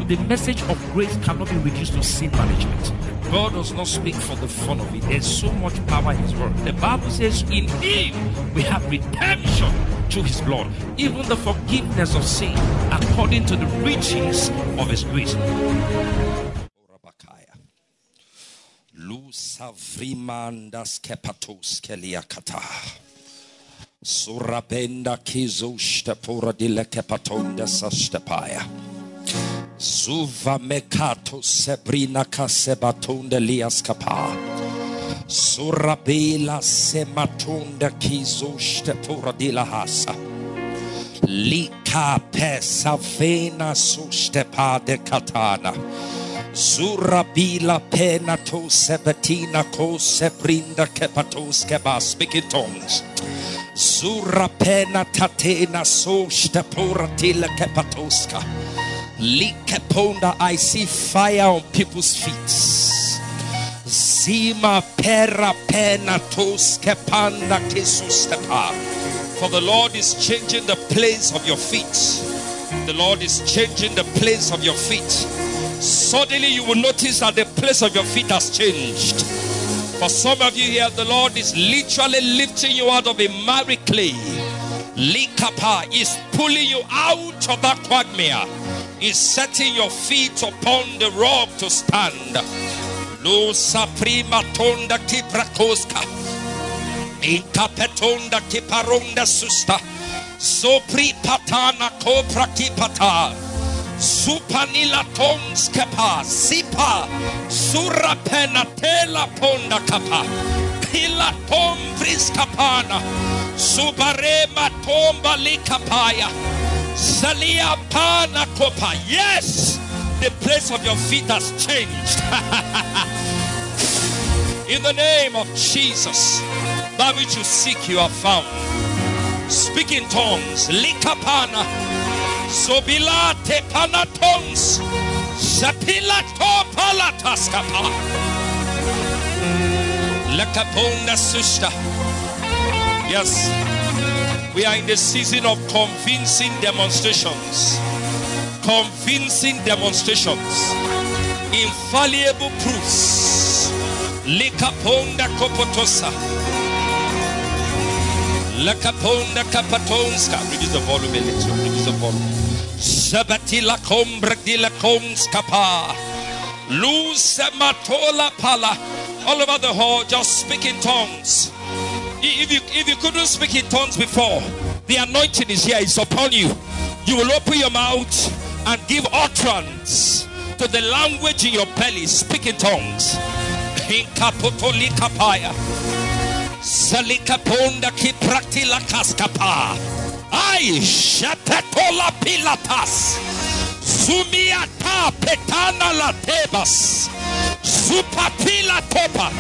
the message of grace cannot be reduced to sin management. God does not speak for the fun of it. There's so much power in his word. The Bible says in him we have redemption through his blood, even the forgiveness of sin according to the riches of his grace. Lusavrimandas kepatos keliakata. Surabenda kizoshtepura dile kepatonda sastepaya. Zuva mekato sebrina kasebatonda liaskapa. Surabela sematonda kizoshtepura dila hasa. Lika pesa vena sostepa de katana. Surabila pena to sebetina ko sebrinda kepatos keba. Speak in tongues. Surapena tatena sostepa tila kepatoska. Likeponda, I see fire on people's feet. Zima pera pena toske panda kisustepa. For the Lord is changing the place of your feet. The Lord is changing the place of your feet. Suddenly you will notice that the place of your feet has changed. For some of you here, the Lord is literally lifting you out of a miry clay. Likapa is pulling you out of that quagmire. Is setting your feet upon the rock to stand. Lusa prima tonda kiprakoska. Inkapetonda kiparonda susta. Sopri patana kopra kipata. Supanila tons kapa. Sipa. Surapena tela ponda kapa. Pila tom briskapana. Subarema tomba likapaya. Salia pana kopa. Yes, the place of your feet has changed. In the name of Jesus, that which you seek you have found. Speak in tongues. Likapana. Sobila te panatons. Sapila to palataskapa. Lekaponda susta. Yes. We are in the season of convincing demonstrations. Convincing demonstrations. Infallible proofs. Likaponda kopotosa. Lakaponda kapatonska. Reduce the volume a little. Reduce the volume. Sabatila combra di la comskapa. Luz matola pala. All over the hall, just speak in tongues. If you couldn't speak in tongues before, the anointing is here, it's upon you. You will open your mouth and give utterance to the language in your belly. Speak in tongues. Inkapotolikapaya. Salikaponda kipratila kaskapa. Ay shapetola pilatas. Sumiata petana la tebas. Supapila topa.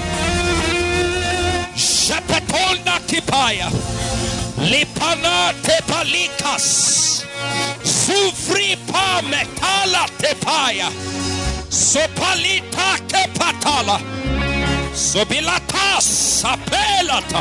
Shapetolna kipaya. Lipana tepalikas. Sufri pa metala tepaya. Sopalita kepatala. Sobilata sapelata.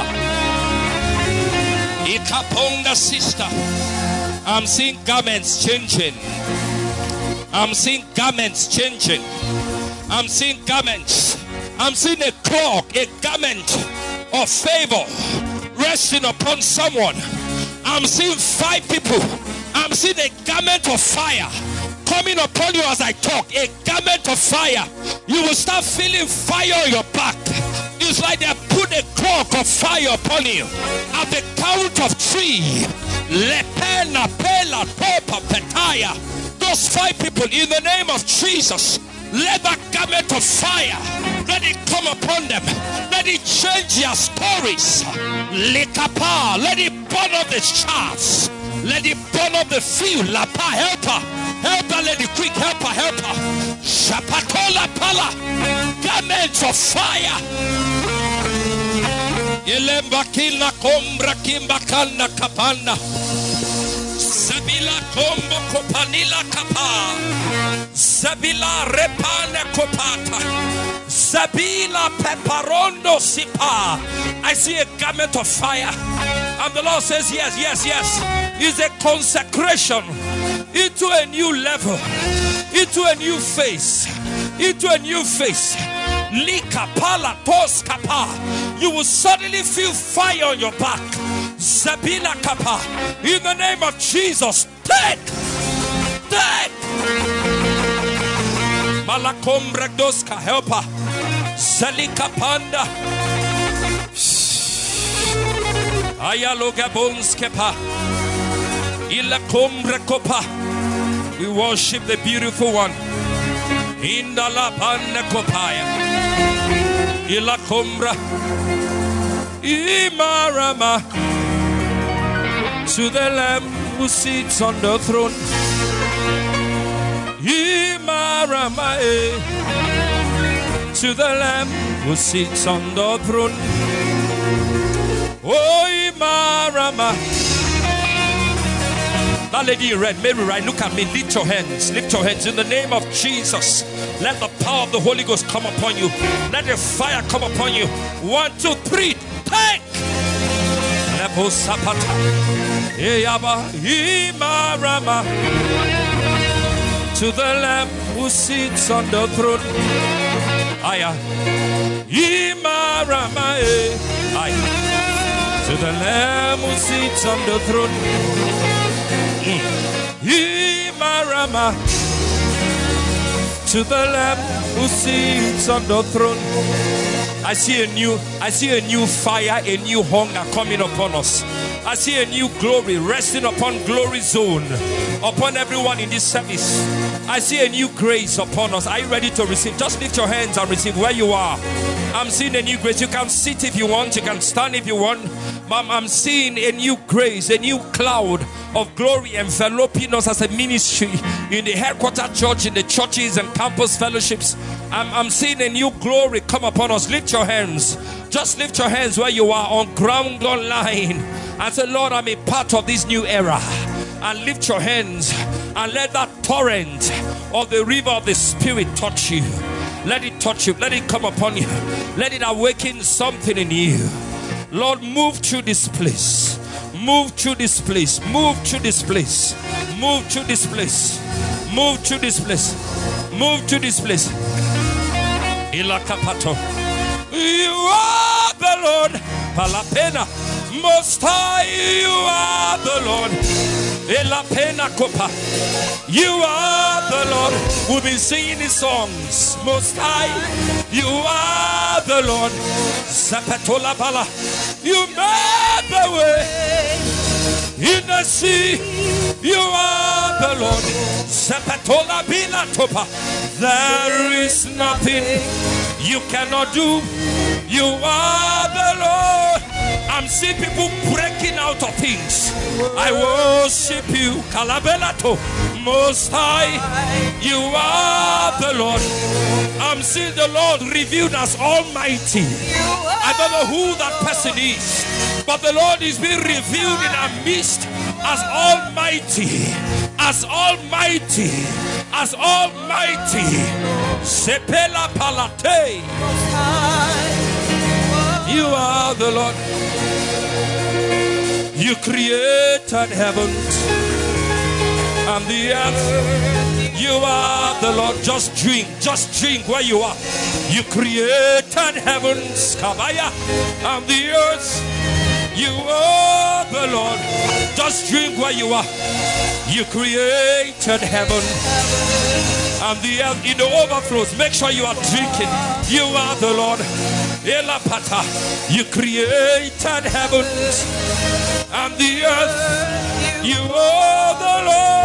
Ikaponda sister. I'm seeing garments changing. I'm seeing garments changing. I'm seeing garments. I'm seeing a cloak, a garment of favor resting upon someone. I'm seeing 5 people. I'm seeing a garment of fire coming upon you as I talk. A garment of fire. You will start feeling fire on your back. It's like they put a cloak of fire upon you. At the count of 3, lepena pela topa petaya. Those 5 people, in the name of Jesus, let that garment of fire, let it come upon them. Let it change their stories. Likapa, let it burn up the charts. Let it burn up the field. Lapa, help her. Help her, let it quick. Help her, help her. Shapatola pala. Garments of fire. Yelemba kila kombra kimba kana kapana. Sabila kombo kopanila kapa. Sabila repane kopata. Sabila peparondo sipa. I see a garment of fire. And the Lord says, yes, yes, yes. It's a consecration into a new level, into a new phase, into a new phase. Lika pala tos kapa. You will suddenly feel fire on your back. Zabila kapa. In the name of Jesus, take. Malakombra doska helper. Salika panda. Ayaloga bonskepa. Ila kombra kopa. We worship the beautiful one. Indala panda kopaya. Ila kombra. Imarama. To the Lamb who sits on the throne. Imarama. To the Lamb who sits on the throne. Oh, Imarama. That lady in red, Mary, right? Look at me. Lift your hands. Lift your hands in the name of Jesus. Let the power of the Holy Ghost come upon you. Let the fire come upon you. 1, 2, 3. Take. Lepo sapata. Eyaba Imarama. To the Lamb who sits on the throne. Aya. Imarama. Aya. To the Lamb who sits on the throne. Imarama. To the Lamb who sits on the throne. I see a new fire, a new hunger coming upon us. I see a new glory resting upon Glory Zone, upon everyone in this service. I see a new grace upon us. Are you ready to receive? Just lift your hands and receive where you are. I'm seeing a new grace. You can sit if you want. You can stand if you want. I'm seeing a new grace, a new cloud of glory enveloping us as a ministry in the headquarter church, in the churches and campus fellowships. I'm seeing a new glory come upon us. Lift your hands. Just lift your hands where you are on ground online and say, Lord, I'm a part of this new era. And lift your hands and let that torrent of the river of the Spirit touch you. Let it touch you. Let it come upon you. Let it awaken something in you. Lord, move through this place. Move through this place. Move through this place. Move through this place. Move through this place. Move through this place. Ilakapato. You are the Lord. Palapena. Most High, you are the Lord. Elapena kopa. You are the Lord. We've been singing these songs. Most High, you are the Lord. Zapatola bala. You made the way in the sea. You are the Lord. Zapatola bila topa. There is nothing you cannot do. You are the Lord. I'm seeing people breaking out of things. I worship you. Kalabelato. Most High, you are the Lord. I'm seeing the Lord revealed as Almighty. I don't know who that person is, but the Lord is being revealed in our midst as Almighty. As Almighty. As Almighty. Sepela palate. You are the Lord. You created heaven and the earth. You are the Lord. Just drink where you are. You created heavens, Kabaya, and the earth. You are the Lord. Just drink where you are. You created heaven and the earth in the overflows. Make sure you are drinking. You are the Lord. Elapata. You created heavens and the earth. You are the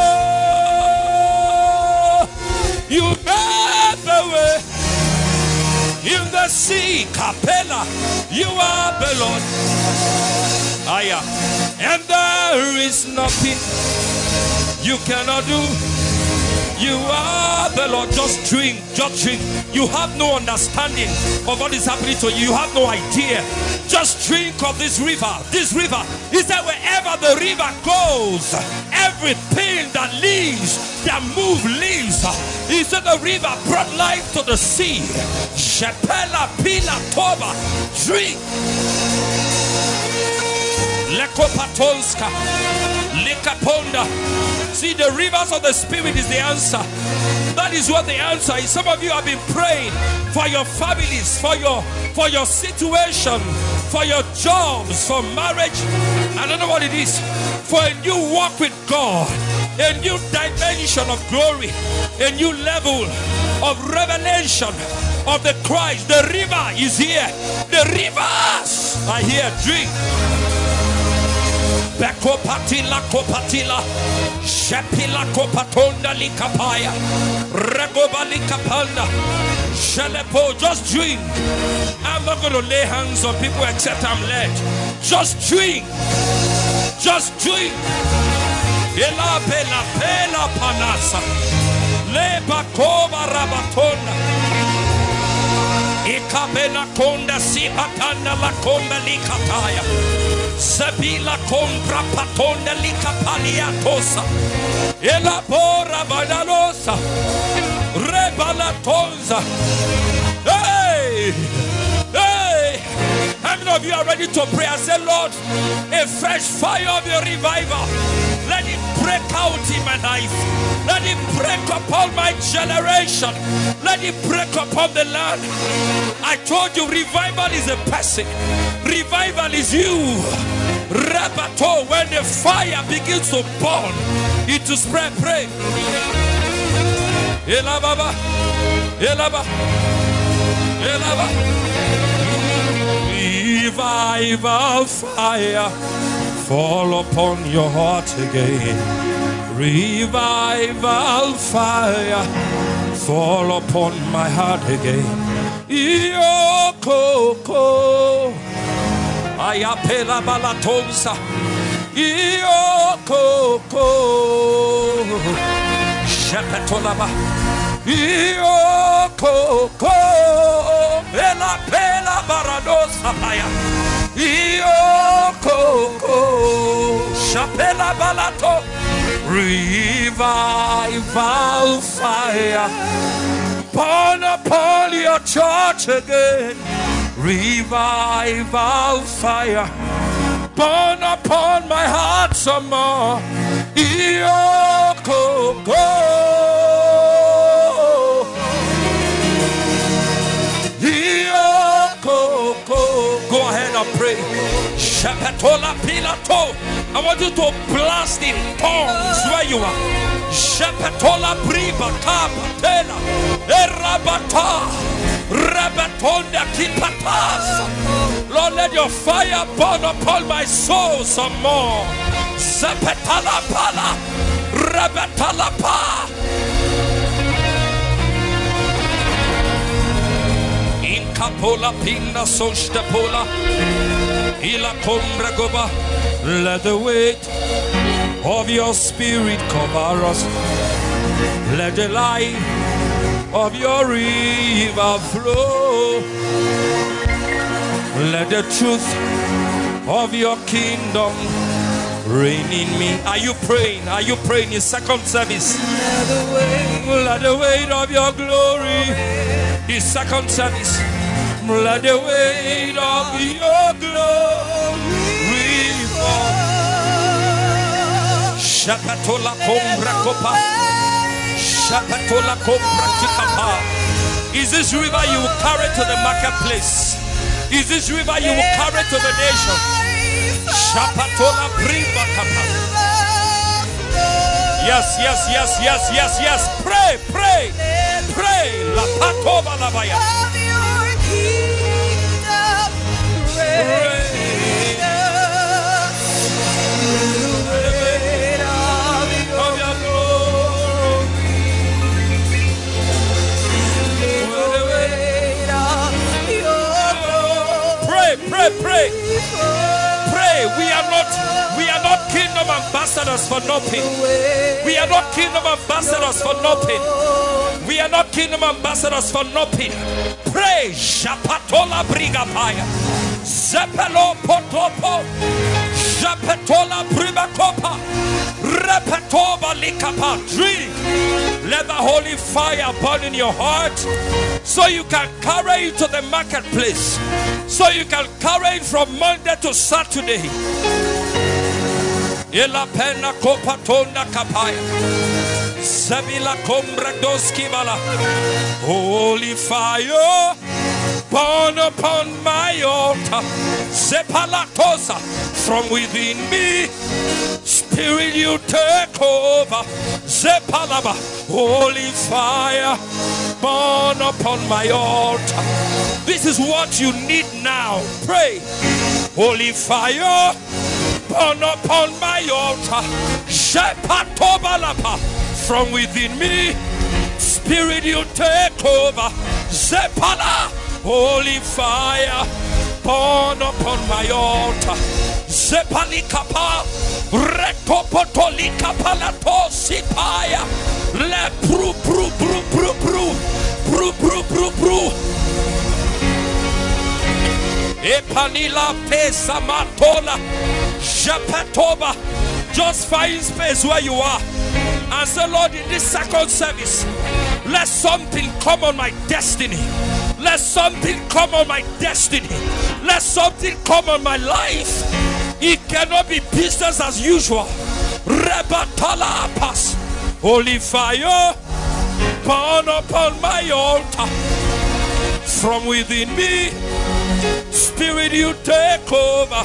Lord. You made the way in the sea. Capella. You are the Lord. Aya. And there is nothing you cannot do. You are the Lord. Just drink. You have no understanding of what is happening to you. You have no idea. Just drink of this river. This river is that wherever the river goes, everything that lives, that move lives. He said the river brought life to the sea. Shepela pila toba. Drink. Lekopatolska. Likaponda. See, the rivers of the Spirit is the answer. That is what the answer is. Some of you have been praying for your families, for your situation, for your jobs, for marriage. I don't know what it is. For a new walk with God, a new dimension of glory, a new level of revelation of the Christ. The river is here. The rivers are here. Drink. Bekopatila kopatila, shepila kopatonda likapaya, regoba likapanda, shelepo. Just drink. I'm not going to lay hands on people except I'm led. Just drink. Just drink. Ela bela bela panasa, leba kova rabatonda, ikabela konda sipatanda la konda likataya. Sabila compra patonda likapaliatosa, elabora banalosa, rebalatonza. Hey, hey! How many of you are ready to pray? I say, Lord, a fresh fire of your revival, let it break out in my life. Let it break upon my generation. Let it break upon the land. I told you, revival is a person. Revival is you. Rabato, when the fire begins to burn, it to spread. Pray. Elababa, elaba, elaba. Revival fire, fall upon your heart again. Revival fire, fall upon my heart again. Iokoko, ayapela balatonsa. Iokoko, shepetolaba. Iokoko, ela pela baradosa paya. Iokoko, shapela balato. Revival fire, burn upon your church again. Revival fire, burn upon my heart some more. Iokoko, Iokoko. Go ahead and pray. Shepetola pilato. I want you to blast in tongues where you are. Shepetola briba kapatela, erabata, rabatonda kipatas. Lord, let your fire burn upon my soul some more. Shepetala pala, rabatala pa. Inkapola pinna sostapola, ila combra goba. Let the weight of your spirit cover us. Let the light of your river flow. Let the truth of your kingdom reign in me. Are you praying? Are you praying in second service? Let the weight of your glory in second service. Let the weight of your glory. Shapatola combra copa, Shapatola combra tikapa. Is this river you will carry to the marketplace? Is this river you will carry to the nation? Shapatola briba kapa. Yes, yes, yes, yes, yes, yes. Pray, pray, pray. La patova la baya. Pray. Pray, pray, pray. We are not kingdom ambassadors for nothing. We are not kingdom ambassadors for nothing. We are not kingdom ambassadors for nothing. Pray. Shapatola brigapaya, Zepelo potopo, Shapatola bribakopa, Repetoba likapa. Drink. Let the holy fire burn in your heart, so you can carry it to the marketplace, so you can carry it from Monday to Saturday. Ela pena kopatonda kapaya. Sabila kombra doski bala. Holy fire, burn upon my altar. Sepalatosa from within me. Spirit, you take over. Zepalaba. Holy fire, burn upon my altar. This is what you need now. Pray. Holy fire, burn upon my altar. Shepatobalapa from within me. Spirit, you take over. Zepala. Holy fire, burn upon my altar. Zepalikapa. Rekopotolika palatosipaya. Le pru pru pru pru pru pru pru pru pru. Epanila pesa matola. Japatoba. Just find space where you are and say, Lord, in this second service, let something come on my destiny. Let something come on my destiny. Let something come on my life. It cannot be business as usual. Rebatala pass. Holy fire, burn upon my altar. From within me, Spirit, you take over.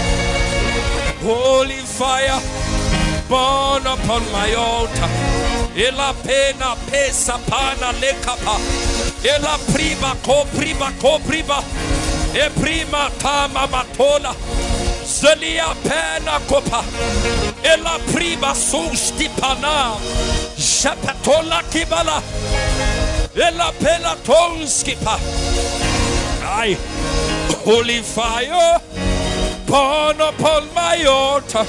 Holy fire, burn upon my altar. Ela pena pesa pana lekapa. Ela prima ko priva. E prima tama matola. Zelia pena kopa. Ela prima susti pana. Japatola kibala. Ela pela tonskipa. Aye. Holy fire, burn upon my altar.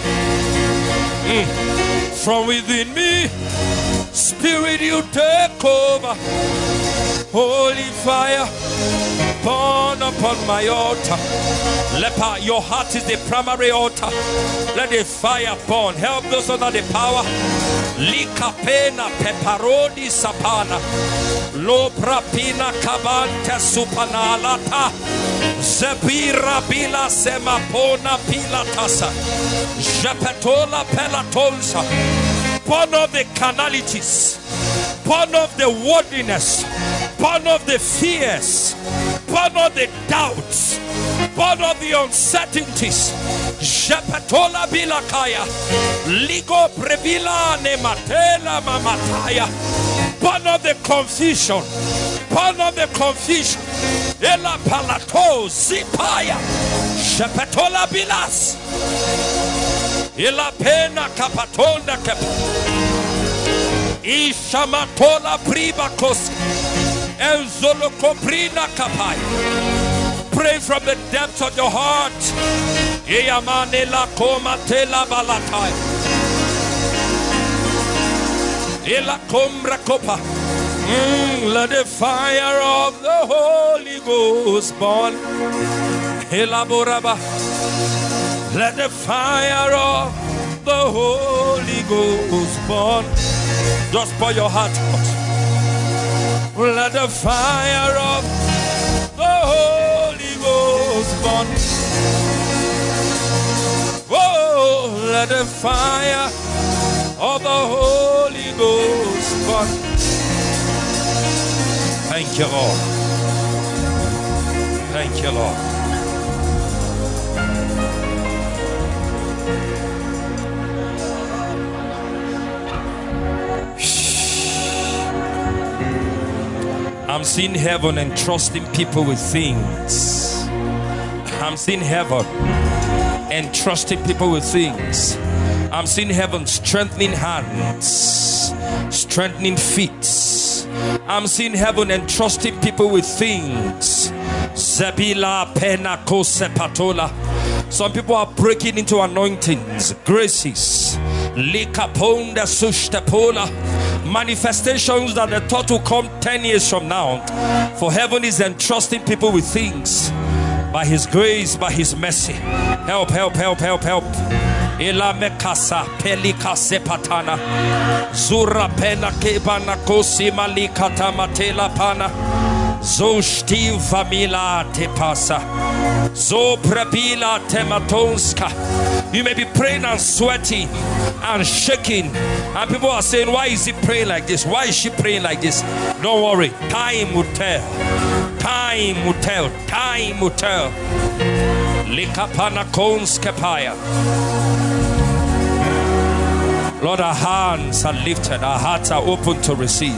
From within me, Spirit, you take over. Holy fire, burn upon my altar. Leper, your heart is the primary altar. Let the fire burn. Help those under the power. Lika pena peparodi sapana. Lo prapina kabante supanalata. Zebira bila semapona pilatasa. Japetola pelatonsa. Burn of the carnalities. Burn of the worldliness. Burn of the fears. Burn of the doubts. Burn of the uncertainties. Japetola bilakaya. Ligo previla nematela mamataya. Burn of the confusion. Burn of the confusion. Ela palato zipaya. Japetola bilas. Ela pena kapatonda kapa. Ishamatola pribakos. Enzolo koprina kapai. Pray from the depths of your heart. Eyamane la koma tela balatai. Ela kombra kopa. Let the fire of the Holy Ghost burn. Elaboraba. Let the fire of the Holy Ghost burn. Just pour your heart out. Let the fire of the Holy Ghost burn. Oh, let the fire of the Holy Ghost burn. Thank you, Lord. Thank you, Lord. I'm seeing heaven entrusting people with things. I'm seeing heaven entrusting people with things. I'm seeing heaven strengthening hands, strengthening feet. I'm seeing heaven entrusting people with things. Zebila penako sepatola. Some people are breaking into anointings, graces. Likaponda sushtapola. Manifestations that they thought will come 10 years from now. For heaven is entrusting people with things by his grace, by his mercy. Help, help, help, help, help. Ela mekasa pelika sepatana. Zura pena kebana kosi malikata matela pana. Zoshti famila te pasa. Zobrabila tematonska. You may be praying and sweating and shaking, and people are saying, why is he praying like this? Why is she praying like this? Don't worry, time will tell. Time will tell. Time will tell. Likapana konskepaya. Lord, our hands are lifted, our hearts are open to receive.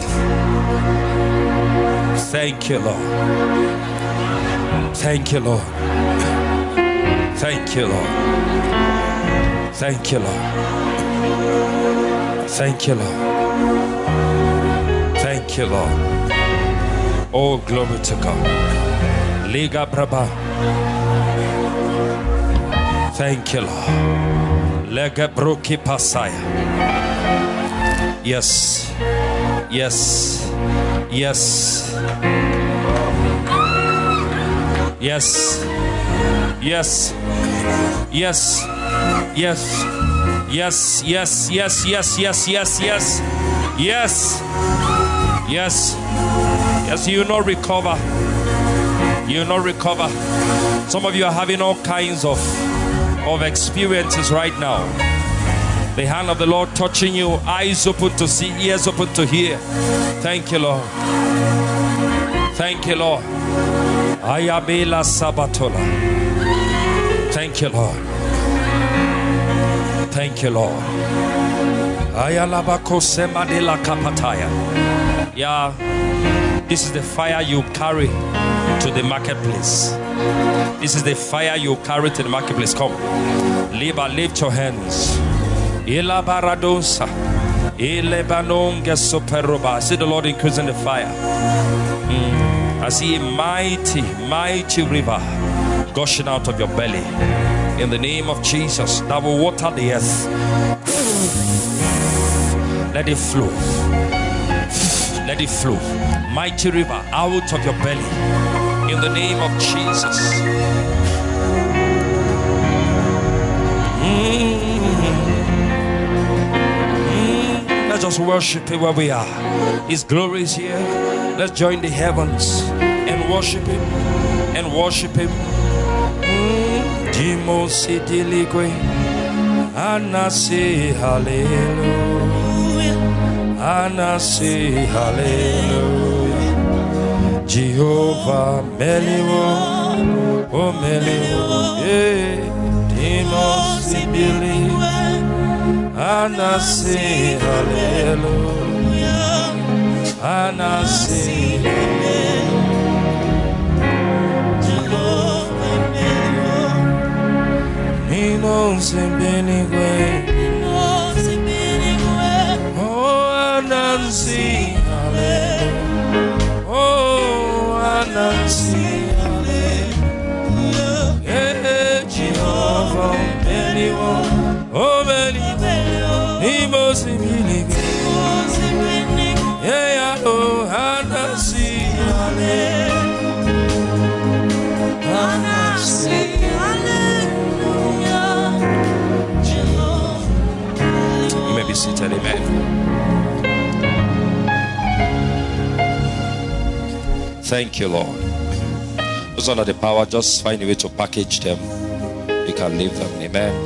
Thank you, Lord. Thank you, Lord. Thank you, Lord. Thank you, Lord. Thank you, Lord. Thank you, Lord. Oh, glory to God. Liga Braba. Thank you, Lord. Lega Broki Pasaya. Yes. Yes. Yes. Yes. Yes. Yes. Yes. Yes. Yes. Yes. Yes. Yes. Yes. Yes. Yes. Yes. Yes. You will not recover. You will not recover. Some of you are having all kinds of experiences right now. The hand of the Lord touching you, eyes open to see, ears open to hear. Thank you, Lord. Thank you, Lord. Ayabela Sabatola. Thank you, Lord. Thank you, Lord. Ayalabako Semadela Kapataya. Yeah, this is the fire you carry to the marketplace. This is the fire you carry to the marketplace. Come. Lift your hands. Ila baradosa. Ilebanonga superoba. I see the Lord increasing the fire. I see a mighty, mighty river gushing out of your belly. In the name of Jesus, that will water the earth. Let it flow. Let it flow. Mighty river out of your belly. In the name of Jesus. Let's just worship Him where we are. His glory is here. Let's join the heavens and worship Him. And worship Him. Jimosi diligwe. Anasi hallelujah. Anasi hallelujah. Jehovah Meliwo. Oh Meliwo. Yeah. Jimosi diligwe. Anasi hallelujah. Anasi hallelujah. Jehovah Meliwo. Nino Zimbenigwe. Oh Anasi hallelujah. Oh Anasi hallelujah. Yeah, Jehovah Meliwo. Oh Meliwo. Yeah, oh, Anasi, hallelujah. You may be seated, amen. Thank you, Lord. Those under the power, just find a way to package them. You can leave them, amen.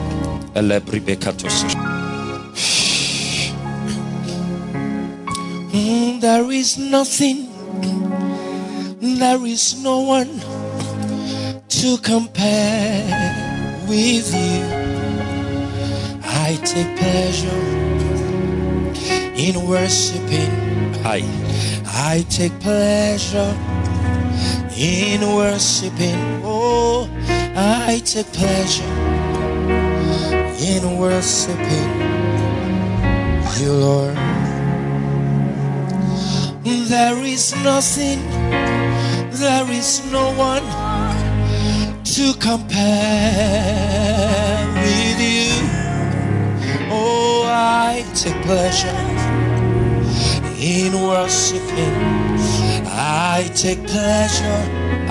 There is nothing, there is no one to compare with you. I take pleasure in worshiping. I take pleasure in worshiping. Oh, I take pleasure in worshiping you, Lord. There is nothing, there is no one to compare with you. Oh, I take pleasure in worshiping. I take pleasure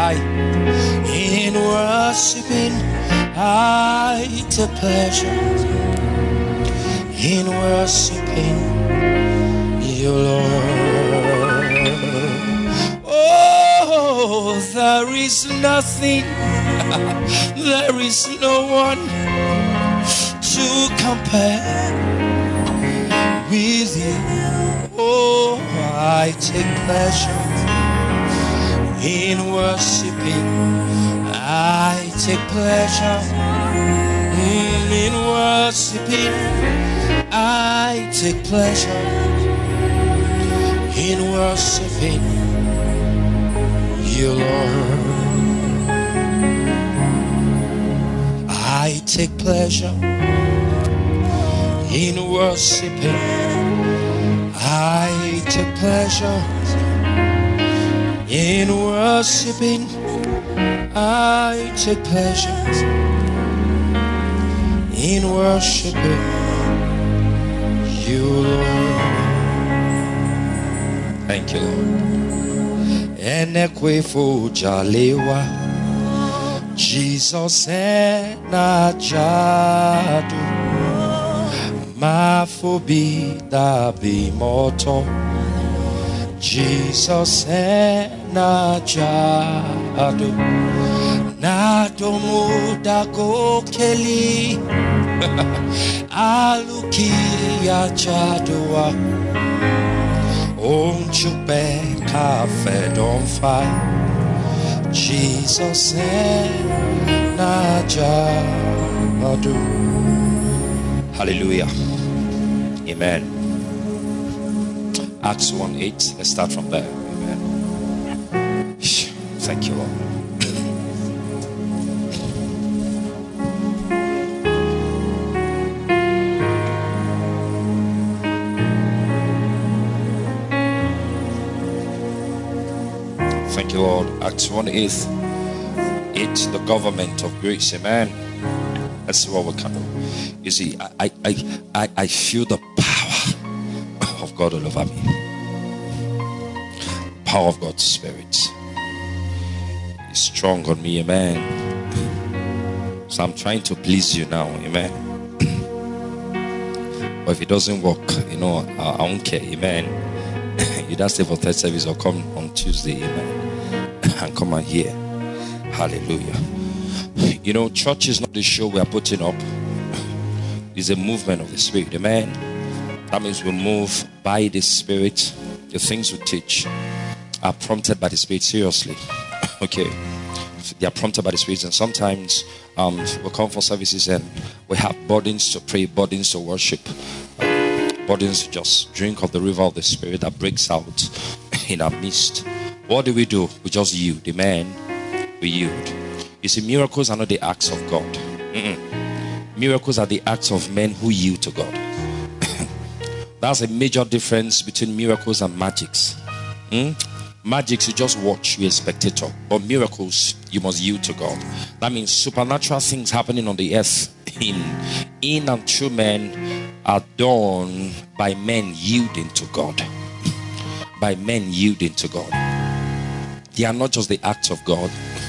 in worshiping. I take pleasure in worshiping you, Lord. Oh, There is nothing, there is no one to compare with you. Oh, I take pleasure in worshiping. I take pleasure in worshiping. I take pleasure in worshiping you, Lord. I take pleasure in worshiping. I take pleasure in worshiping. I take pleasure in worshiping you, Lord. Thank you, Lord. Enekwefu jalewa Jesus ena jadu mafobi dabi moto Jesus ena jadu nadomu dago keli aluki ya jadua Onchupe cafe don't fight Jesus and Najadu. Hallelujah. Amen. Acts 1:8. Let's start from there. Amen. Thank you, Lord. Thank you, Lord. Acts 1:8. It's the government of grace. Amen. Let's see what we can do. You see, I feel the power of God all over me. Power of God's Spirit is strong on me. Amen. So I'm trying to please you now. Amen. But if it doesn't work, I won't care. Amen. You just stay for third service or come on Tuesday. Amen. And come and hear. Hallelujah. Church is not the show we are putting up. It's a movement of the Spirit. Amen. That means we move by the Spirit. The things we teach are prompted by the Spirit. Seriously. Okay. They are prompted by the Spirit. And sometimes we come for services and we have burdens to pray, burdens to worship, burdens to just drink of the river of the Spirit that breaks out in our midst. What do? We just yield. Amen. We yield. You see, miracles are not the acts of God. Miracles are the acts of men who yield to God. That's a major difference between miracles and magics. Magics, you just watch, you're a spectator. But miracles, you must yield to God. That means supernatural things happening on the earth in and through men are done by men yielding to God. By men yielding to God. They are not just the acts of God.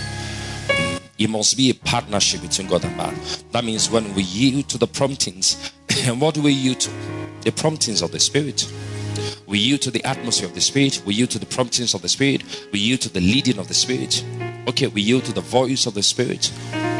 It must be a partnership between God and man. That means when we yield to the promptings, and what do we yield to? The promptings of the Spirit. We yield to the atmosphere of the Spirit. We yield to the promptings of the Spirit. We yield to the leading of the Spirit. Okay, we yield to the voice of the Spirit.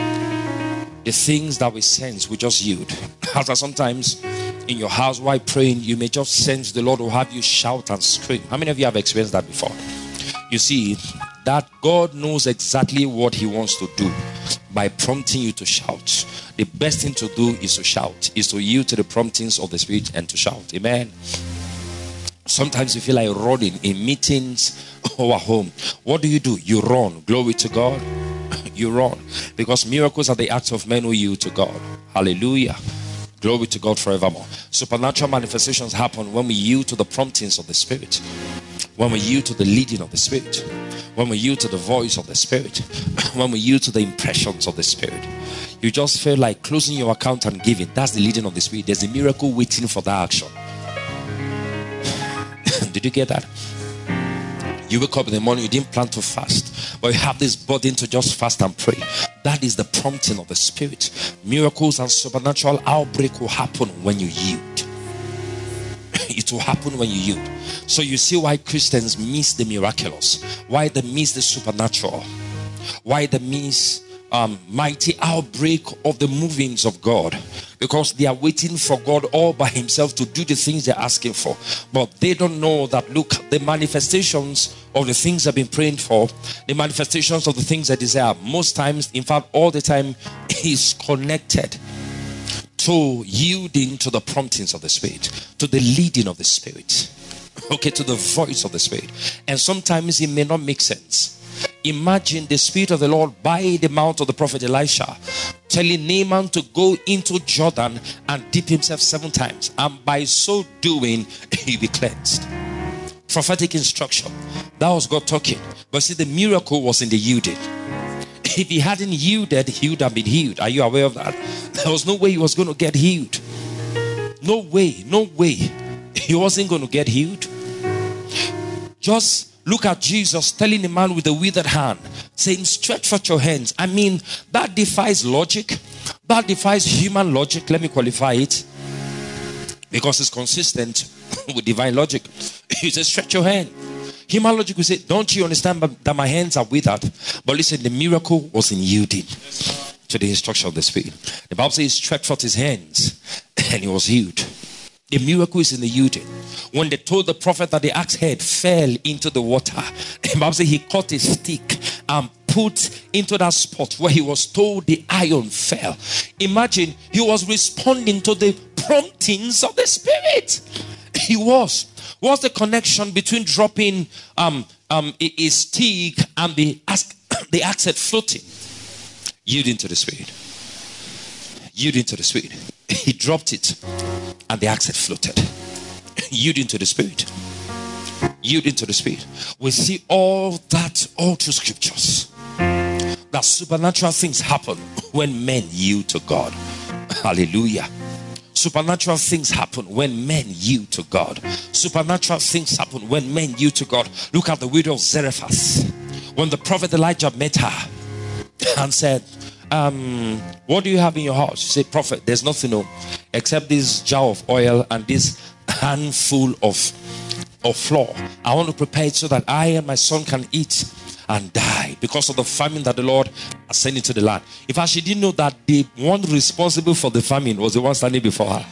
The things that we sense, we just yield. As sometimes in your house while praying, you may just sense the Lord will have you shout and scream. How many of you have experienced that before? You see, that God knows exactly what He wants to do by prompting you to shout. The best thing to do is to shout, is to yield to the promptings of the Spirit and to shout. Amen. Sometimes you feel like running in meetings or at home. What do? You run. Glory to God. You run. Because miracles are the acts of men who yield to God. Hallelujah. Glory to God forevermore. Supernatural manifestations happen when we yield to the promptings of the Spirit. When we yield to the leading of the Spirit. When we yield to the voice of the Spirit. When we yield to the impressions of the Spirit. You just feel like closing your account and giving. That's the leading of the Spirit. There's a miracle waiting for that action. Did you get that? You wake up in the morning, you didn't plan to fast, but you have this burden to just fast and pray. That is the prompting of the Spirit. Miracles and supernatural outbreak will happen when you yield. It will happen when you yield. So you see why Christians miss the miraculous, why they miss the supernatural. Why there means mighty outbreak of the movings of God? Because they are waiting for God all by himself to do the things they're asking for. But they don't know that, look, the manifestations of the things I've been praying for, the manifestations of the things I desire, most times, in fact, all the time, is connected to yielding to the promptings of the Spirit, to the leading of the Spirit, okay, to the voice of the Spirit. And sometimes it may not make sense. Imagine the Spirit of the Lord by the mouth of the prophet Elisha telling Naaman to go into Jordan and dip himself 7 times, and by so doing he'll be cleansed. Prophetic instruction. That was God talking. But see, the miracle was in the yielding. If he hadn't yielded, he would have been healed. Are you aware of that? There was no way he was going to get healed. No way, no way. He wasn't going to get healed. Just look at Jesus telling the man with the withered hand, saying, stretch forth your hands. I mean, that defies logic. That defies human logic. Let me qualify it, because it's consistent with divine logic. He says, stretch your hand. Human logic will say, don't you understand that my hands are withered? But listen, the miracle was in yielding to the instruction of the Spirit. The Bible says he stretched forth his hands and he was healed. The miracle is in the yielding. When they told the prophet that the axe head fell into the water, the Bible says he caught a stick and put into that spot where he was told the iron fell. Imagine, he was responding to the promptings of the Spirit. He was. What's the connection between dropping a stick and the axe head floating? Yielding to the Spirit. Yielding to the Spirit. He dropped it and the axe head floated. Yielding to the Spirit. Yielding to the Spirit. We see all that all through scriptures. That supernatural things happen when men yield to God. Hallelujah. Supernatural things happen when men yield to God. Supernatural things happen when men yield to God. Look at the widow of Zarephath. When the prophet Elijah met her and said, what do you have in your house? She said, prophet, there's nothing except this jar of oil and this handful of flour. I want to prepare it so that I and my son can eat and die because of the famine that the Lord has sent into the land. In fact, she didn't know that the one responsible for the famine was the one standing before her.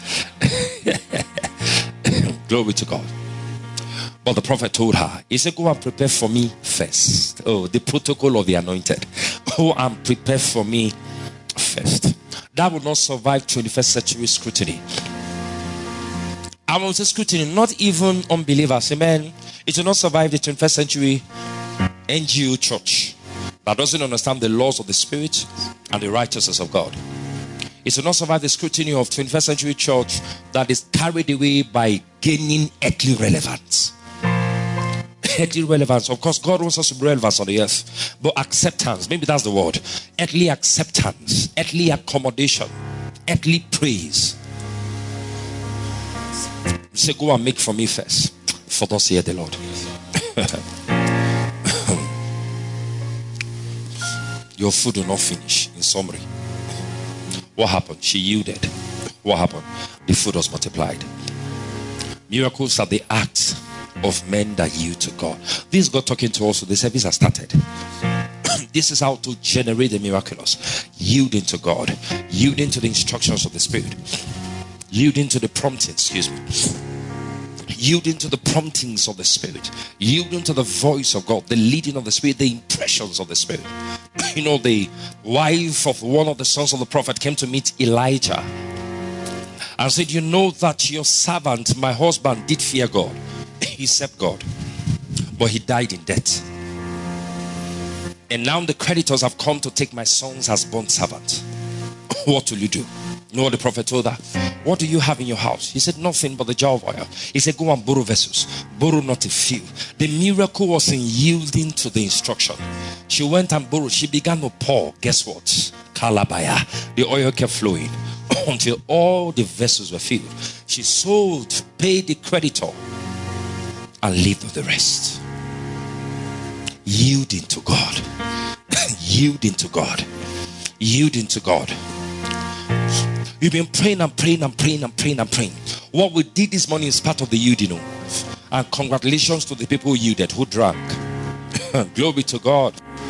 Glory to God. But the prophet told her, he said, go and prepare for me first. Oh, the protocol of the anointed. Go and prepare for me first. That will not survive 21st century scrutiny. I will say scrutiny, not even unbelievers. Amen. It will not survive the 21st century NGO church that doesn't understand the laws of the Spirit and the righteousness of God. It will not survive the scrutiny of 21st century church that is carried away by gaining earthly relevance. Earthly relevance. Of course, God wants us to be relevant on the earth, but acceptance, maybe that's the word. Earthly acceptance, earthly accommodation, earthly praise. Say, go and make for me first, for thus saith the Lord. Your food will not finish. In summary, what happened? She yielded. What happened? The food was multiplied. Miracles are the act of men that yield to God. This is God talking to us. So the service has started. This is how to generate the miraculous. Yielding to God. Yielding to the instructions of the Spirit. Yielding to the promptings, yielding to the promptings of the Spirit, yielding to the voice of God, the leading of the Spirit, the impressions of the Spirit. You know, the wife of one of the sons of the prophet came to meet Elijah and said, you know that your servant, my husband, did fear God. He served God, but he died in debt. And now the creditors have come to take my sons as bond servant. What will you do? You know what the prophet told her? What do you have in your house? He said, nothing but the jar of oil. He said, go and borrow vessels. Borrow not a few. The miracle was in yielding to the instruction. She went and borrowed. She began to pour. Guess what? Kalabaya. The oil kept flowing until all the vessels were filled. She sold, paid the creditor, and lived with the rest. Yielding to God. Yielding to God. Yielding to God. You've been praying and praying and praying and praying and praying. What we did this morning is part of the yielding. And congratulations to the people who yielded, who drank. Glory to God.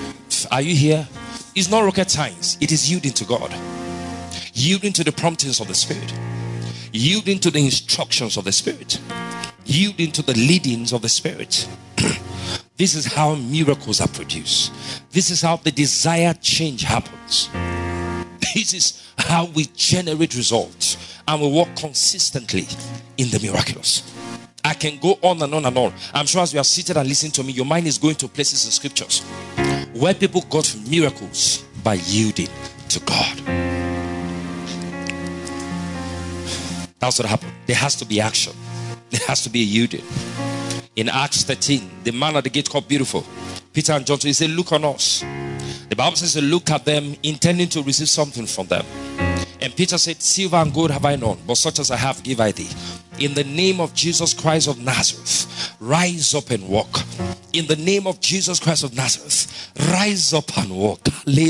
Are you here? It's not rocket science. It is yielding to God. Yielding to the promptings of the Spirit. Yielding to the instructions of the Spirit. Yielding to the leadings of the Spirit. This is how miracles are produced. This is how the desired change happens. This is how we generate results and we walk consistently in the miraculous. I can go on and on and on. I'm sure as you are seated and listening to me, your mind is going to places in scriptures where people got miracles by yielding to God. That's what happened. There has to be action. There has to be a yielding. In Acts 13, the man at the gate called Beautiful, Peter and John, he said, look on us. The Bible says to look at them, intending to receive something from them. And Peter said, silver and gold have I none, but such as I have give I thee. In the name of Jesus Christ of Nazareth, rise up and walk. In the name of Jesus Christ of Nazareth, rise up and walk.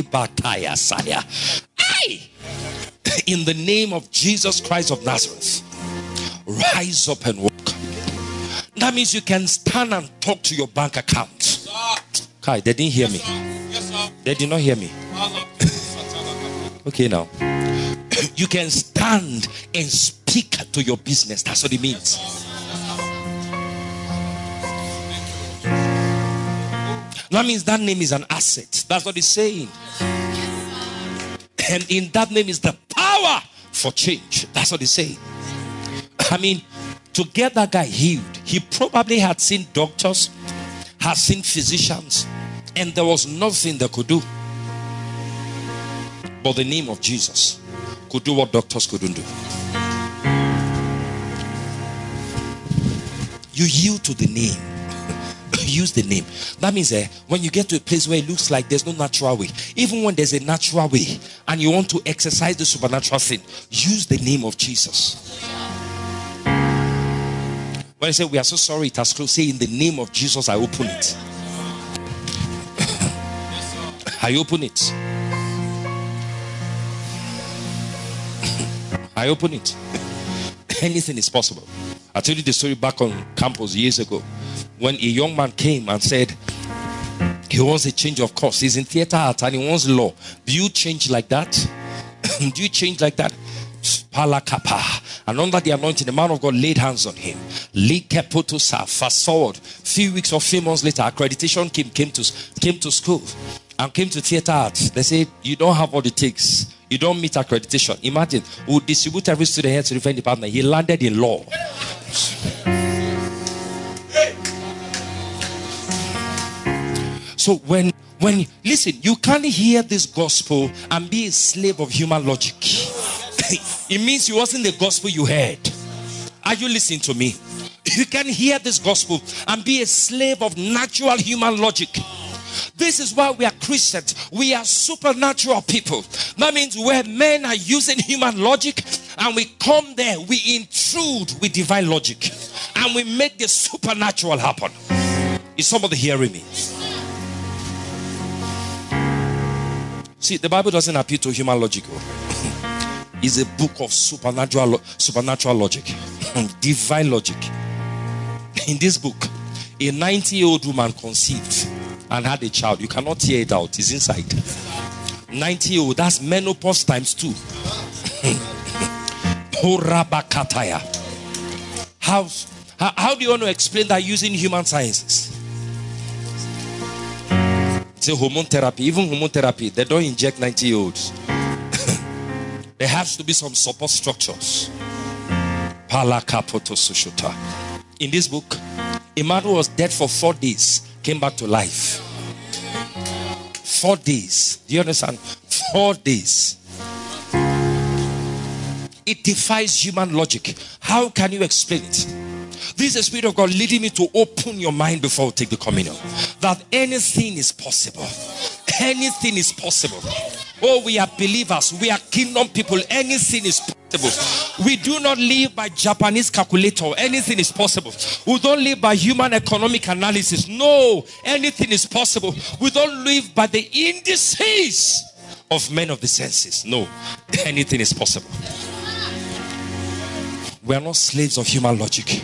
In the name of Jesus Christ of Nazareth, rise up and walk. That means you can stand and talk to your bank account. Kai, they didn't hear me. They did not hear me. Okay, now. You can stand and speak to your business. That's what it means. That means that name is an asset. That's what it's saying. And in that name is the power for change. That's what it's saying. I mean, to get that guy healed, he probably had seen doctors, had seen physicians, and there was nothing they could do. But the name of Jesus could do what doctors couldn't do. You yield to the name. Use the name. That means when you get to a place where it looks like there's no natural way, even when there's a natural way and you want to exercise the supernatural thing, use the name of Jesus. When I say we are so sorry it has closed, say in the name of Jesus I open it. I open it. I open it. Anything is possible. I told you the story back on campus years ago when a young man came and said he wants a change of course. He's in theater art and he wants law. Do you change like that? Do you change like that? And under the anointing, the man of God laid hands on him. Fast forward, few weeks or few months later, accreditation came to school and came to theater arts. They said, you don't have what it takes. You don't meet accreditation. Imagine, we would distribute every student here to the different department. He landed in law. So when listen, you can't hear this gospel and be a slave of human logic. It means it wasn't the gospel you heard. Are you listening to me? You can hear this gospel and be a slave of natural human logic. This is why we are Christians. We are supernatural people. That means where men are using human logic and we come there, we intrude with divine logic and we make the supernatural happen. Is somebody hearing me? See, the Bible doesn't appeal to human logic. It's a book of supernatural logic, divine logic. In this book, a 90-year-old woman conceived and had a child. You cannot tear it out. It's inside. 90-year-old, that's menopause times 2. How do you want to explain that using human sciences? It's a hormone therapy. Even hormone therapy, they don't inject 90-year-olds. There has to be some support structures. In this book, a man who was dead for 4 days came back to life. 4 days. Do you understand? 4 days. It defies human logic. How can you explain it? This is the Spirit of God leading me to open your mind before we take the communion. That anything is possible. Anything is possible. Oh, we are believers. We are kingdom people. Anything is possible. We do not live by Japanese calculator. Anything is possible. We don't live by human economic analysis. No, anything is possible. We don't live by the indices of men of the senses. No, anything is possible. We are not slaves of human logic.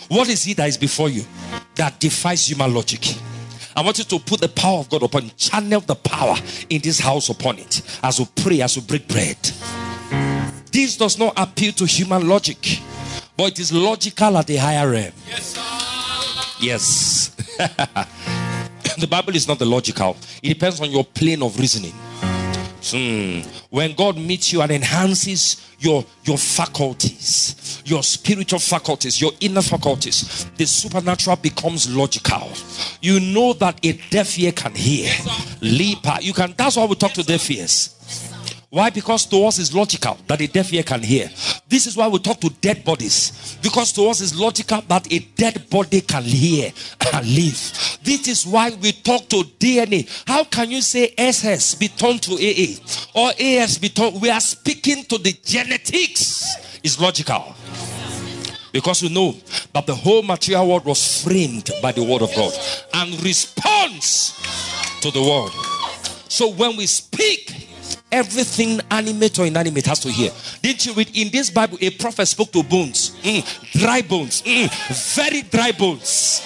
What is it that is before you that defies human logic? I want you to put the power of God upon it. Channel the power in this house upon it. As we pray, as we break bread. This does not appeal to human logic, but it is logical at a higher realm. Yes, sir. Yes. The Bible is not the logical. It depends on your plane of reasoning. When God meets you and enhances your faculties, your spiritual faculties, your inner faculties, the supernatural becomes logical. You know that a deaf ear can hear. You can. That's why we talk to deaf ears. Why? Because to us is logical that a deaf ear can hear. This is why we talk to dead bodies, because to us is logical that a dead body can hear and live. This is why we talk to DNA. How can you say SS be turned to AA or AS be turned? We are speaking to the genetics. It's logical, because we know that the whole material world was framed by the word of God and responds to the word. So when we speak, everything animate or inanimate has to hear. Didn't you read in this Bible, a prophet spoke to bones, dry bones, very dry bones.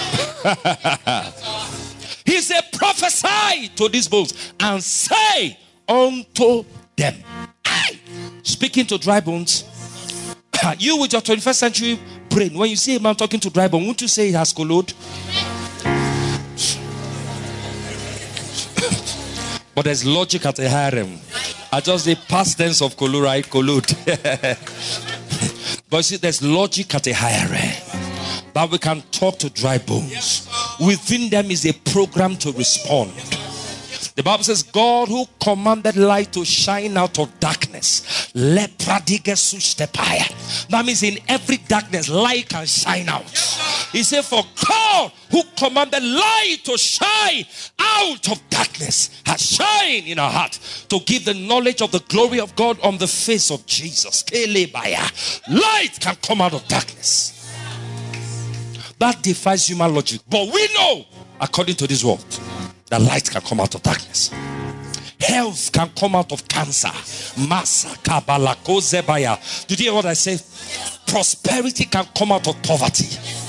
He said, prophesy to these bones and say unto them. Speaking to dry bones. You with your 21st century brain, when you see a man talking to dry bone, won't you say it has collode? But there's logic at a higher realm. I just say past tense of collude. But see, there's logic at a higher realm. That we can talk to dry bones. Within them is a program to respond. The Bible says, God who commanded light to shine out of darkness. That means in every darkness, light can shine out. He said, for God who commanded light to shine out of darkness has shined in our heart to give the knowledge of the glory of God on the face of Jesus. Light can come out of darkness. That defies human logic. But we know, according to this word, that light can come out of darkness. Health can come out of cancer. Did you hear what I said? Prosperity can come out of poverty.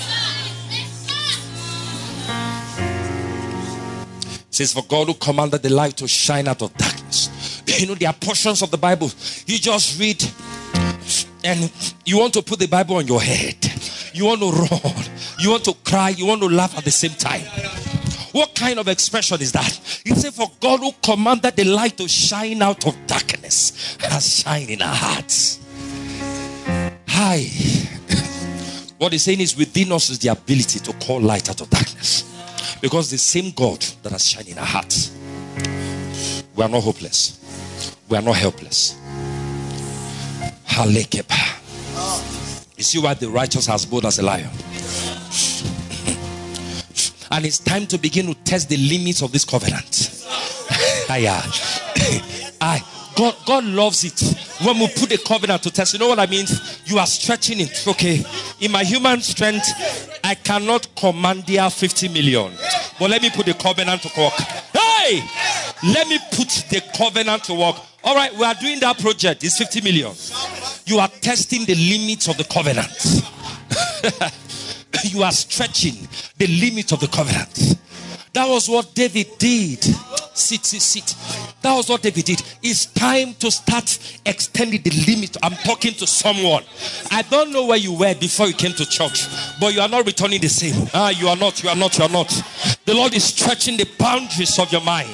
It says, for God who commanded the light to shine out of darkness. You know, there are portions of the Bible you just read and you want to put the Bible on your head. You want to run. You want to cry. You want to laugh at the same time. What kind of expression is that? He said, for God who commanded the light to shine out of darkness has shined in our hearts. Hi. What he's saying is, within us is the ability to call light out of darkness. Because the same God that has shined in our hearts. We are not hopeless. We are not helpless. You see why the righteous are as bold as a lion. And it's time to begin to test the limits of this covenant. God loves it when we put the covenant to test. You know what I mean? You are stretching it. Okay, in my human strength, I cannot commandeer 50 million. But let me put the covenant to work. Hey! Let me put the covenant to work. All right, we are doing that project. It's 50 million. You are testing the limits of the covenant. You are stretching the limits of the covenant. That was what David did. Sit. That was what David did. It's time to start extending the limit. I'm talking to someone. I don't know where you were before you came to church, but you are not returning the same. You are not. The Lord is stretching the boundaries of your mind.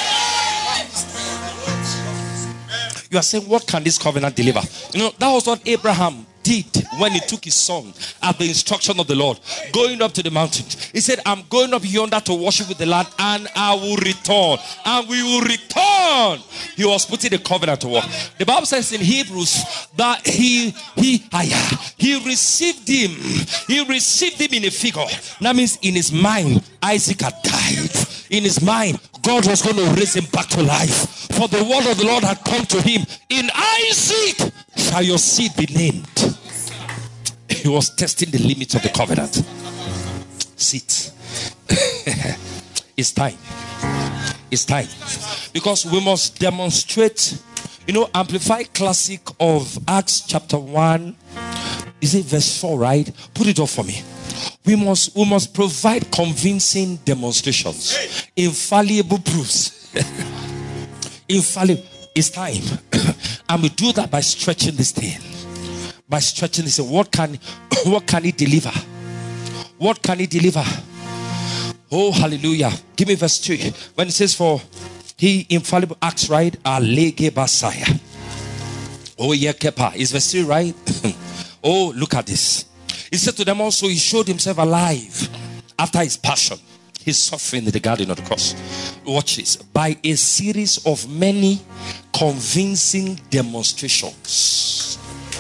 You are saying, what can this covenant deliver? You know, that was what Abraham did when he took his son at the instruction of the Lord, going up to the mountain. He said, I'm going up yonder to worship with the Lord, and I will return, and we will return. He was putting the covenant to work. The Bible says in Hebrews that he received him in a figure. That means in his mind, Isaac had died. In his mind, God was going to raise him back to life. For the word of the Lord had come to him. In Isaac shall your seed be named. He was testing the limits of the covenant. Sit. It's time. It's time. Because we must demonstrate. You know, Amplified Classic of Acts chapter 1 Is it verse 4, right? Put it up for me. We must provide convincing demonstrations, infallible proofs. Infallible. It's time. And we do that by stretching this thing. By stretching this thing. What can it deliver? What can it deliver? Oh, hallelujah. Give me verse 2. When it says, for he infallible acts, right? Alege basaya. Oh, yeah, kepa. Is verse 3 right? Oh, look at this. He said to them also, he showed himself alive after his passion, his suffering in the garden of the cross. Watch this. By a series of many convincing demonstrations.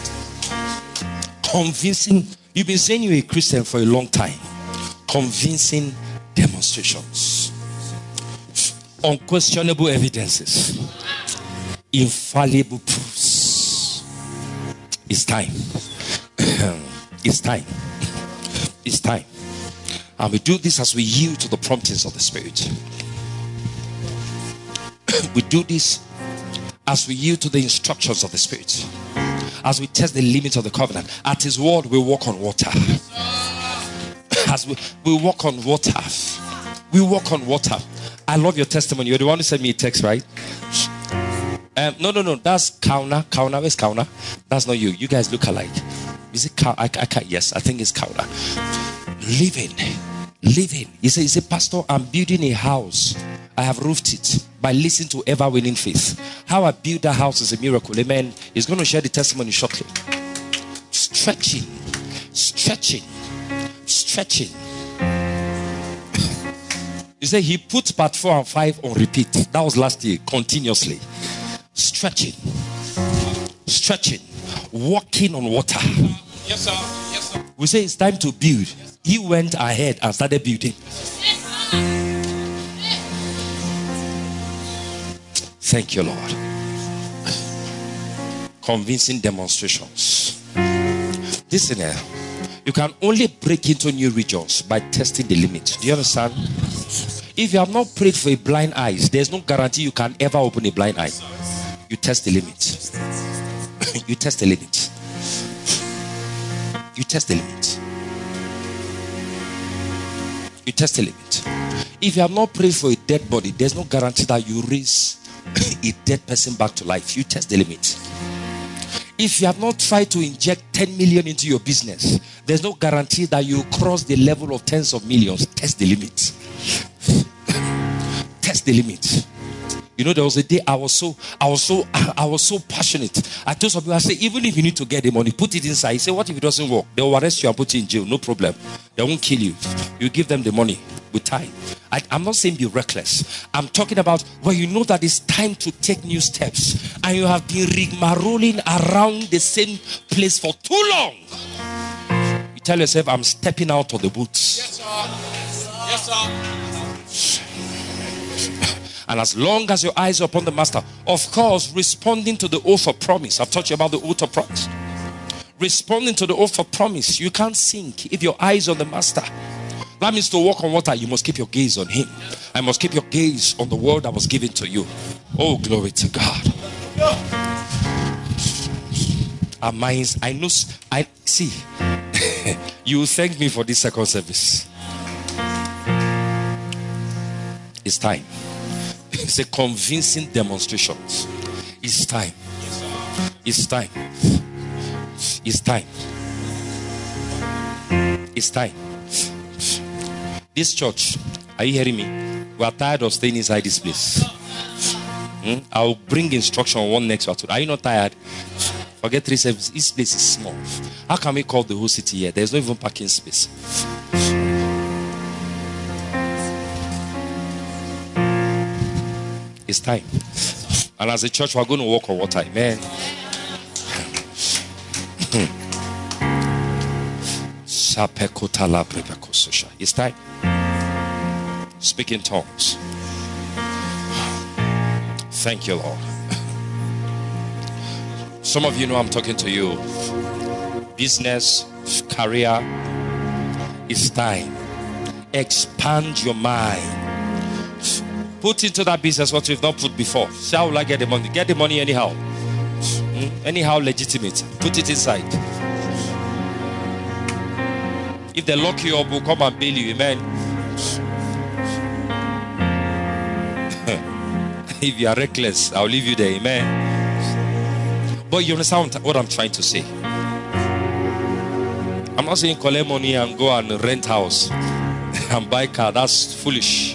Convincing. You've been saying you're a Christian for a long time. Convincing demonstrations. Unquestionable evidences. Infallible proofs. It's time. It's time. It's time. And we do this as we yield to the promptings of the Spirit. We do this as we yield to the instructions of the Spirit. As we test the limits of the covenant. At his word, we walk on water. As we walk on water. We walk on water. I love your testimony. You're the one who sent me a text, right? No. That's Kauna. Kauna, where's Kauna? That's not you. You guys look alike. Is it Kauna? I can't. Yes, I think it's Kauna. Living. He said, Pastor, I'm building a house. I have roofed it by listening to ever-winning faith. How I build that house is a miracle. Amen. He's going to share the testimony shortly. Stretching. He said he put part 4 and 5 on repeat. That was last year, continuously. Stretching. Walking on water. Yes, sir. Yes, sir. We say it's time to build. He went ahead and started building. Thank you, Lord. Convincing demonstrations. Listen here. You can only break into new regions by testing the limit. Do you understand? If you have not prayed for a blind eye, there's no guarantee you can ever open a blind eye. You test the limit. You test the limit. You test the limit. You test the limit. If you have not prayed for a dead body, there's no guarantee that you raise a dead person back to life. You test the limit. If you have not tried to inject 10 million into your business, there's no guarantee that you cross the level of tens of millions. Test the limit. Test the limit. You know, there was a day I was so passionate. I told some people, I said, even if you need to get the money, put it inside. He said, what if it doesn't work? They will arrest you and put you in jail. No problem. They won't kill you. You give them the money with time. I'm not saying be reckless. I'm talking about when you know that it's time to take new steps and you have been rigmaroling around the same place for too long. You tell yourself, I'm stepping out of the boots. Yes, sir. Yes, sir. And as long as your eyes are upon the master, of course, responding to the oath of promise. I've taught you about the oath of promise. Responding to the oath of promise. You can't sink if your eyes on the master. That means to walk on water, you must keep your gaze on him. I must keep your gaze on the word that was given to you. Oh, glory to God. Our minds, I see. You will thank me for this second service. It's time. It's a convincing demonstrations. It's time. It's time. It's time. It's time. This church, are you hearing me? We are tired of staying inside this place. I'll bring instruction on one next one. Are you not tired? Forget 3 services. This place is small. How can we call the whole city here? There's no even parking space. It's time. And as a church, we're going to walk on water. Amen. It's time. Speak in tongues. Thank you, Lord. Some of you know I'm talking to you. Business, career. It's time. Expand your mind. Put into that business what you've not put before. Say, how will I get the money? Get the money anyhow. Anyhow legitimate. Put it inside. If they lock you up, we'll come and bail you. Amen. If you are reckless, I'll leave you there. Amen. But you understand what I'm trying to say? I'm not saying collect money and go and rent house and buy car. That's foolish.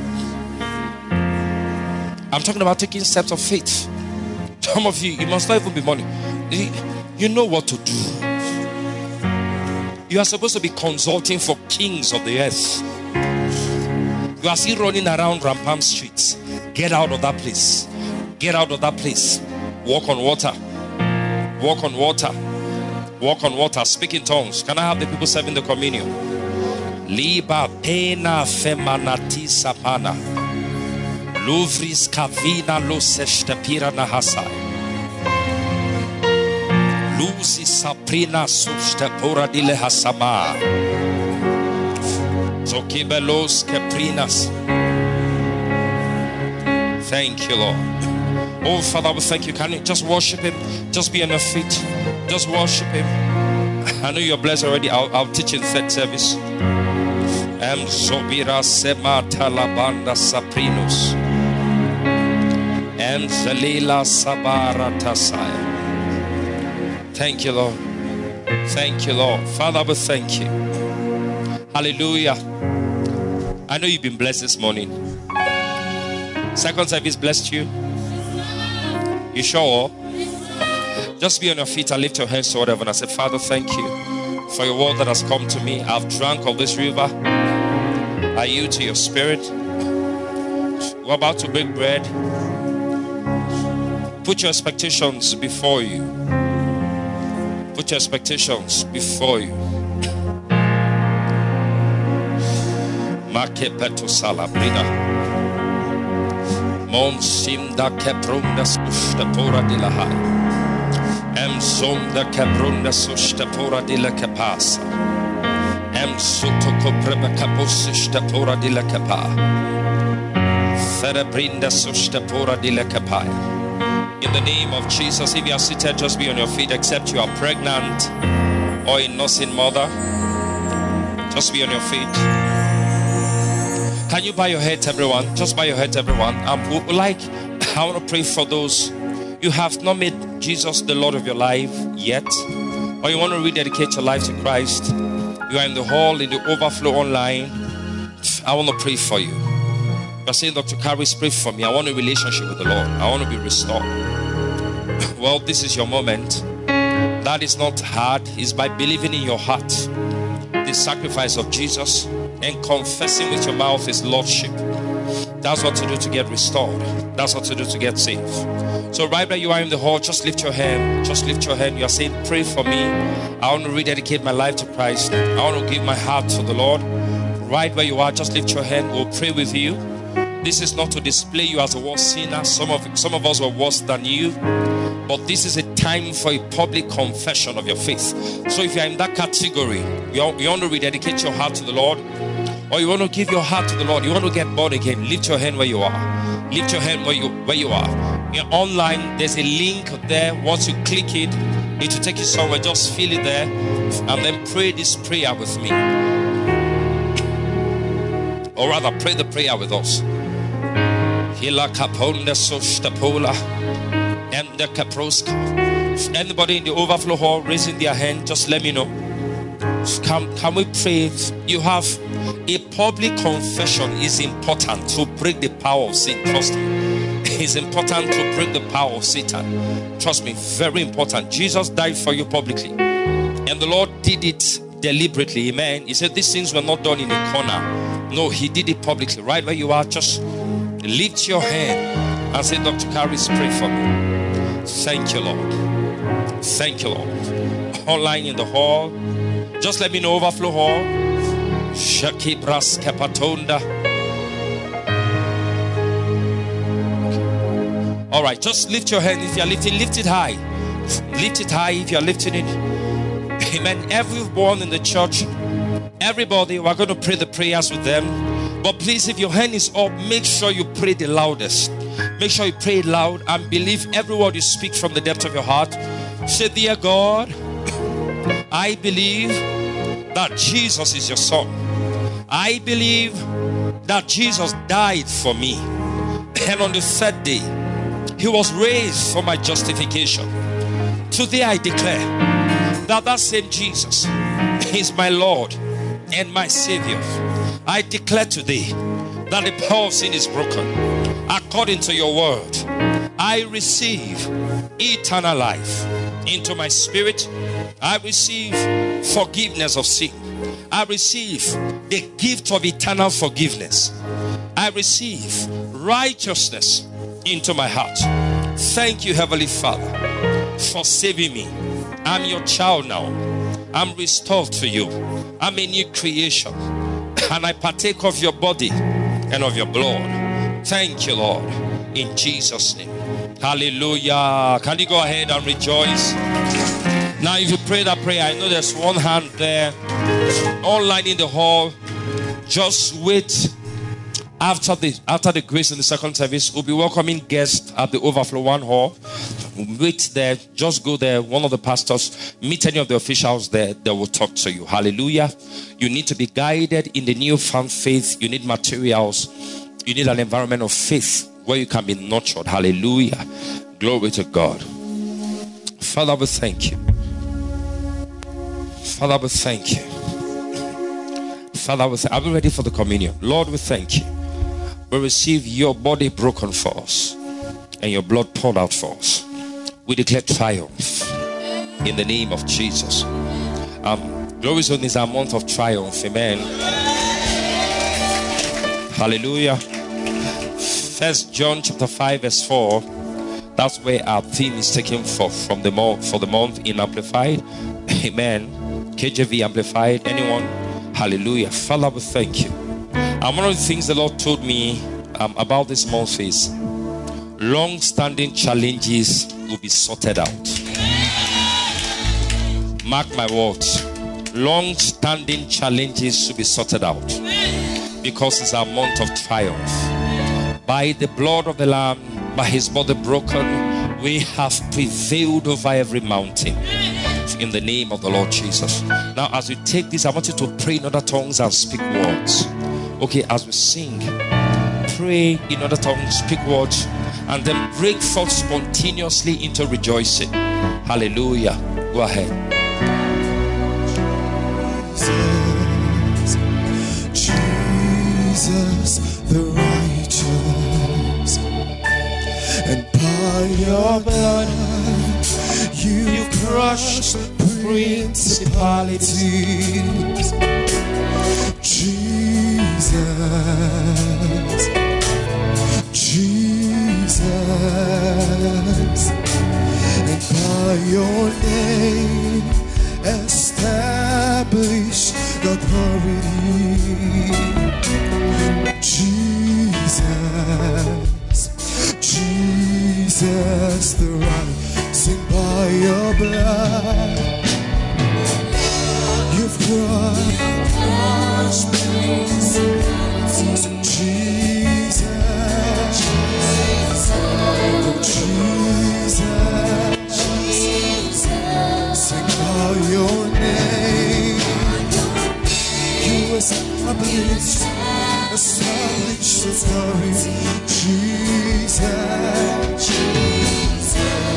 I'm talking about taking steps of faith. Some of you, it must not even be money. You know what to do. You are supposed to be consulting for kings of the earth. You are still running around Rampam streets. Get out of that place. Get out of that place. Walk on water. Walk on water. Walk on water. Speak in tongues. Can I have the people serving the communion? Liba pena femanati sapana. Luvris kavina luseshte pirana hasai. Luzi saprina sushte pora dile hasama. Zokibelos keprinas. Thank you, Lord. Oh, Father, we thank you. Can you just worship him? Just be on your feet. Just worship him. I know you're blessed already. I'll teach in third service. Sobira sema talabanda saprinus. Zelila sabara tasaya. Thank you, Lord. Thank you, Lord. Father, we thank you. Hallelujah. I know you've been blessed this morning. Second service blessed you. You sure? Just be on your feet and lift your hands to whatever. And I say, Father, thank you for your word that has come to me. I've drunk of this river. I yield to your spirit. We're about to break bread. Put your expectations before you. Put your expectations before you. Make peto salabrina. Mom simda keprunda sushta pora de la hai. Em somda keprunda sushta pora de la kapasa. Em suto koprema kaposishta pora de la kapa. Cerebrinda sushta pora de la kapaya. In the name of Jesus, if you are seated, just be on your feet, except you are pregnant or a nursing mother. Just be on your feet. Can you bow your head, everyone? Just bow your head, everyone. I want to pray for those you have not made Jesus the Lord of your life yet, or you want to rededicate your life to Christ. You are in the hall, in the overflow online. I want to pray for you. You're saying, Dr. Caris, pray for me. I want a relationship with the Lord. I want to be restored. Well, this is your moment. That is not hard. It's by believing in your heart the sacrifice of Jesus and confessing with your mouth his lordship. That's what to do to get restored. That's what to do to get saved. So right where you are in the hall, just lift your hand. Just lift your hand. You are saying, pray for me. I want to rededicate my life to Christ. I want to give my heart to the Lord. Right where you are, just lift your hand. We'll pray with you. This is not to display you as a worse sinner. Some of us were worse than you. But this is a time for a public confession of your faith. So if you're in that category, you want to rededicate your heart to the Lord, or you want to give your heart to the Lord, you want to get born again, lift your hand where you are. Lift your hand where you are. You're online, there's a link there. Once you click it, it will take you somewhere. Just feel it there and then pray this prayer with me. Or rather, pray the prayer with us. Anybody in the overflow hall raising their hand, just let me know. Can we pray? You have a public confession. Is important to break the power of sin. Trust me. It's important to break the power of Satan. Trust me, very important. Jesus died for you publicly, and the Lord did it deliberately. Amen. He said these things were not done in a corner. No, he did it publicly. Right where you are, just lift your hand and say, Dr. Caris, pray for me. Thank you, Lord. Thank you, Lord. Online in the hall, just let me know. Overflow hall. Shakibras Kapatonda. All right, just lift your hand. If you are lifting, lift it high. Lift it high if you are lifting it. Amen. Everyone in the church, everybody, we're going to pray the prayers with them. But please, if your hand is up, make sure you pray the loudest. Make sure you pray loud and believe every word you speak from the depth of your heart. Say, dear God, I believe that Jesus is your son. I believe that Jesus died for me, and on the third day he was raised for my justification. Today I declare that that same Jesus is my Lord and my Savior. I declare today that the power of sin is broken. According to your word, I receive eternal life into my spirit. I receive forgiveness of sin. I receive the gift of eternal forgiveness. I receive righteousness into my heart. Thank you, Heavenly Father, for saving me. I'm your child now. I'm restored to you. I'm a new creation, and I partake of your body and of your blood. Thank you, Lord, in Jesus' name. Hallelujah. Can you go ahead and rejoice? Now, if you pray that prayer, I know there's one hand there online in the hall. Just wait. After the grace in the second service, we'll be welcoming guests at the Overflow One Hall. Wait there. Just go there. One of the pastors, meet any of the officials there. They will talk to you. Hallelujah. You need to be guided in the newfound faith. You need materials. You need an environment of faith where you can be nurtured. Hallelujah. Glory to God. Father, we thank you. Father, we thank you. Father, we are we ready for the communion? Lord, we thank you. We receive your body broken for us and your blood poured out for us. We declare triumph in the name of Jesus. Glory Zone is our month of triumph. Amen. Hallelujah. 1 John chapter 5 verse 4. That's where our theme is taken for the month in Amplified. Amen. KJV Amplified. Anyone? Hallelujah. Father, we thank you. And one of the things the Lord told me about this month is long-standing challenges will be sorted out. Mark my words. Long-standing challenges will be sorted out, because it's our month of triumph. By the blood of the Lamb, by his body broken, we have prevailed over every mountain. In the name of the Lord Jesus. Now, as we take this, I want you to pray in other tongues and speak words. Okay, as we sing, pray in other tongues, speak words, and then break forth spontaneously into rejoicing. Hallelujah. Go ahead. Jesus, the righteous, and by your blood you crushed principalities. Jesus, Jesus, and by your name establish authority. Jesus, Jesus, the rising by your blood, you've crushed principalities. Jesus, oh Jesus, sing by your name, you establish authority. Jesus, Jesus,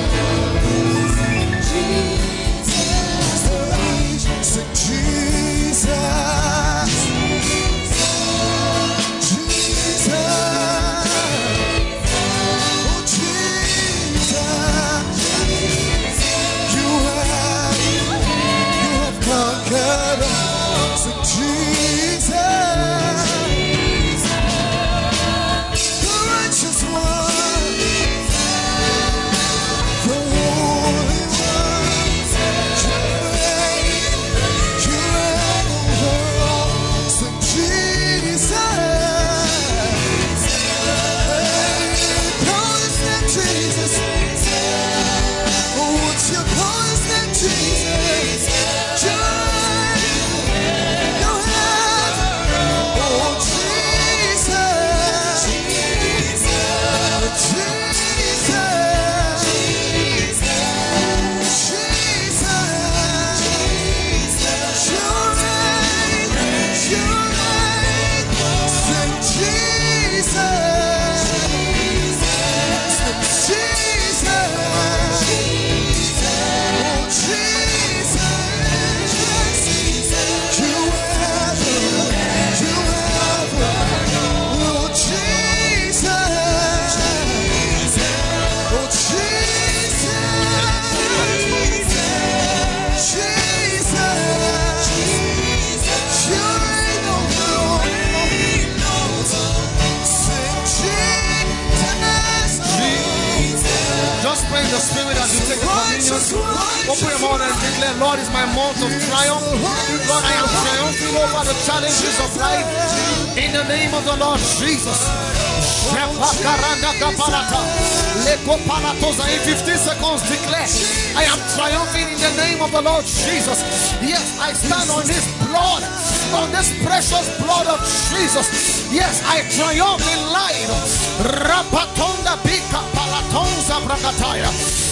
sing Jesus, Jesus, oh Jesus, you have conquered all. Sing Jesus, the righteous one, the holy one, you reign over all. Sing Jesus, call his name Jesus. Oh, what's your call his name Jesus? Joy, your hand. Open your mouth and declare, Lord is my month of triumph. Lord, I am triumphing over the challenges of life. In the name of the Lord Jesus. In 15 seconds, declare, I am triumphing in the name of the Lord Jesus. Yes, I stand on this blood, on this precious blood of Jesus. Yes, I triumph in life. Rapatonda bika palatonza brakataya.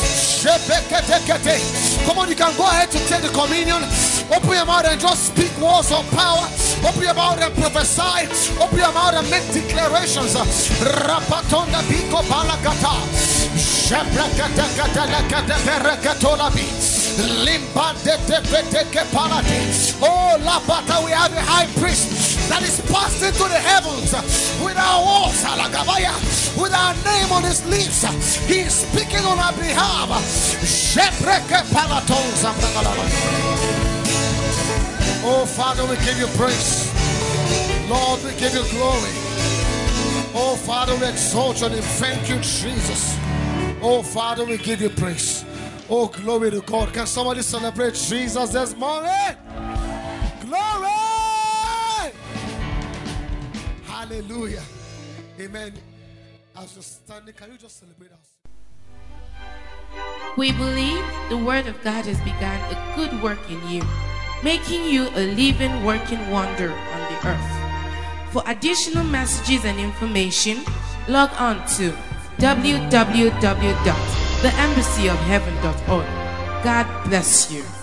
Come on, you can go ahead to take the communion. Open your mouth and just speak words of power. Open your mouth and prophesy. Open your mouth and make declarations. Rapatonda biko palakata. Oh, Lapata, we have a high priest that is passed into the heavens with our walls, with our name on his lips. He is speaking on our behalf. Oh, Father, we give you praise. Lord, we give you glory. Oh, Father, we exalt your name. Thank you, Jesus. Oh, Father, we give you praise. Oh, glory to God. Can somebody celebrate Jesus this morning? Glory! Hallelujah. Amen. As you're standing, can you just celebrate us? We believe the Word of God has begun a good work in you, making you a living, working wonder on the earth. For additional messages and information, log on to www.theembassyofheaven.org. God bless you.